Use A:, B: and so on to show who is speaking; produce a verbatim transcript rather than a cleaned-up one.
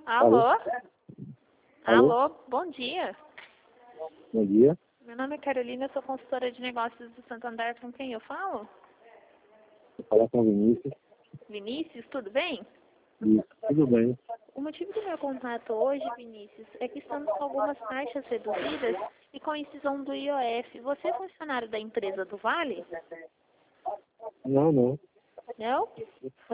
A: Alô?
B: Alô?
A: Alô, bom dia.
B: Bom dia.
A: Meu nome é Carolina, eu sou consultora de negócios do Santander. Com quem eu falo?
B: Vou falar com o Vinícius.
A: Vinícius, tudo bem?
B: Isso. Tudo bem.
A: O motivo do meu contato hoje, Vinícius, é que estamos com algumas taxas reduzidas e com incisão do I O F. Você é funcionário da empresa do Vale?
B: Não, não.
A: Não?